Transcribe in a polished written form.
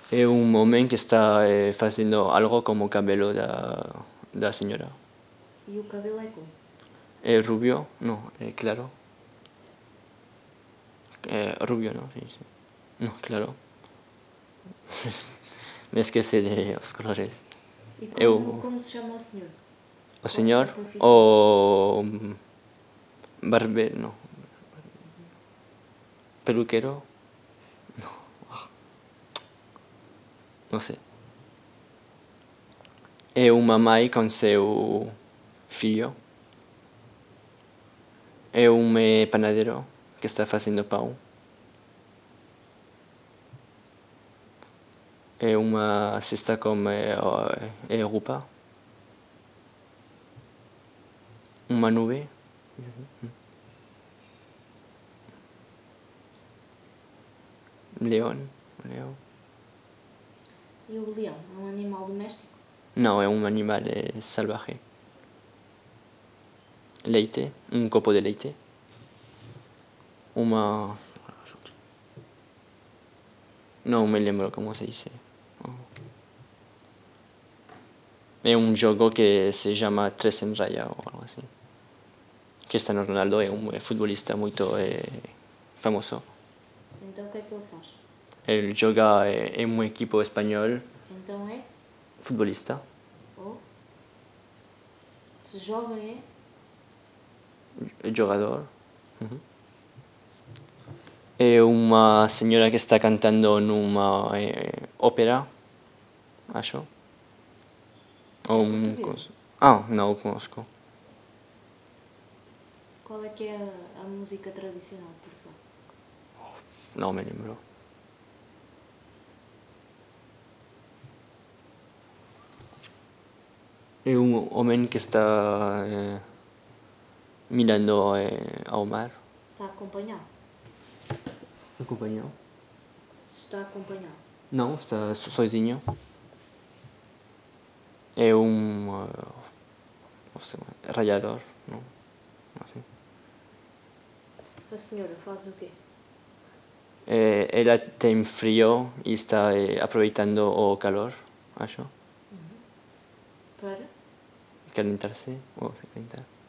É um homem que está fazendo algo como o cabelo da senhora. E o cabelo é como? É rubio? Não, é claro. É rubio, não? Sim, sim. Não, claro. Me esqueci de os colores. E Eu, como se chama o senhor? o Qual é a senhor, profissão? o barbeiro, não. Peluqueiro? Não sei. É uma mãe com seu filho. É um panadeiro que está fazendo pão. É uma cesta com roupa. Uma nuvem. Leão. Leão. E o leão é um animal doméstico? Não, é um animal salvaje. Leite. Um copo de leite. Uma... Não me lembro como se diz. É um jogo que se chama Tres en Raya ou algo assim. Cristiano Ronaldo é um futebolista muito famoso. Então o que é que ele faz? Ele joga em um equipo espanhol, Então é? futebolista. Ou? Se joga é? Jogador. É uma senhora que está cantando numa ópera, acho. Ou É portuguesa? Ah, não o conozco. Qual é que é a música tradicional de Portugal? Não me lembro. É um homem que está mirando ao mar. Está acompanhado? Acompanhou? Se está acompanhado. Não, está sozinho. É um não sei, rallador, não? Assim. A senhora faz o quê? Ela tem frio e está aproveitando o calor, acho. Para? Calentar-se ou se calentar.